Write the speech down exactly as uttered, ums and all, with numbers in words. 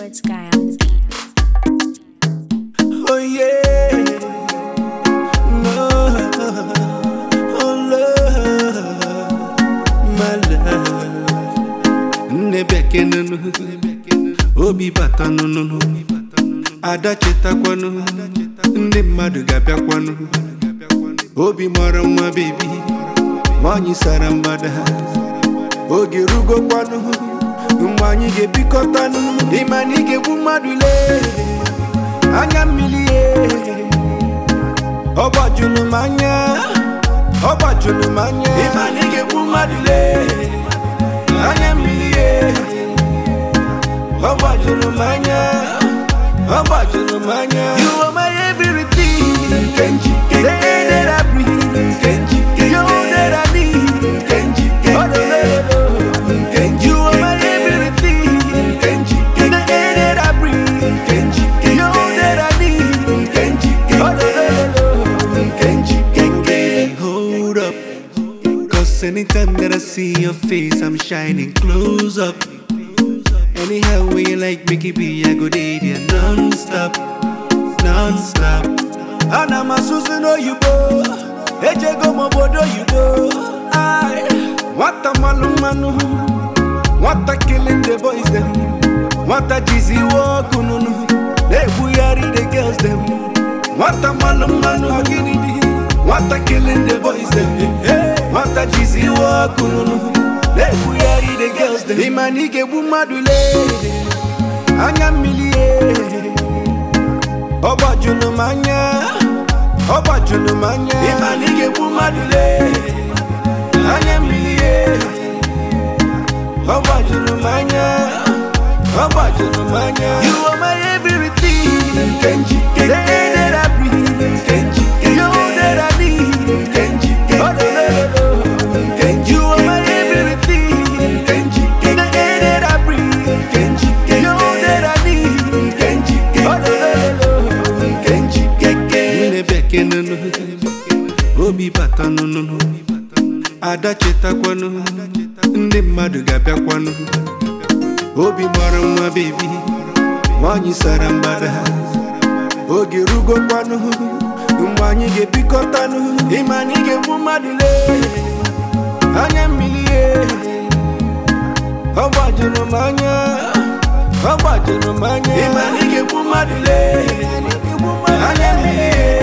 Sports guy on the beat. Oh yeah, no, oh love, my love. Nebeke no no, obi bata no no no. Ada cheta kwa no, ndi madu gapya kwa no. Obi mara mwa baby, wanyi sarambada. Ogi rugo kwa no, mwanyi ge bikota no. Imani ge bumadule. Anya milie Oba junu manya Oba junu manya Imani ge bumadule Anya milie Oba junu manya Oba junu manya You are my everything Kenji The air that I breathe Kenji You that I need Kenji Oh no no no Kenji You are my everything Kenji The air that I breathe Kenji Hold up, cause anytime that I see your face, I'm shining close up. Anyhow, when you like Mickey B, I go date you non-stop, non-stop. And I'm a Susan, oh you go, Eje go mobodo you go. I what a malu manu, what a killing the boys them, what a cheesy walk ununu, they buyari the girls them. What a malu manu, what a killing the boys them. What a cheesy walk ununu, they buyari the girls them. Imani ge bumadule, anya milie. Oba junu manya, oba junu manya. Imani ge bumadule, anya milie. Oba junu manya, oba junu manya. You are my everything, Kenji. The air that I breathe, Kenji. You that I need, Kenji. Oh no no no, Kenji. You are my everything, Kenji. The air that I breathe, Kenji. You that I need, Kenji. Oh no no no, Kenji. Nebeke no no, obi bata no no no. Ada cheta kwa no, ndi madu gapya kwa no. Obi mara mwa baby, wanyi sarambada. Ogi rugo kwa no, mwanyi ge bikota no. Imani ge bumadule, anya milie. Oba junu manya, oba junu manya. Imani ge bumadule, anya milie.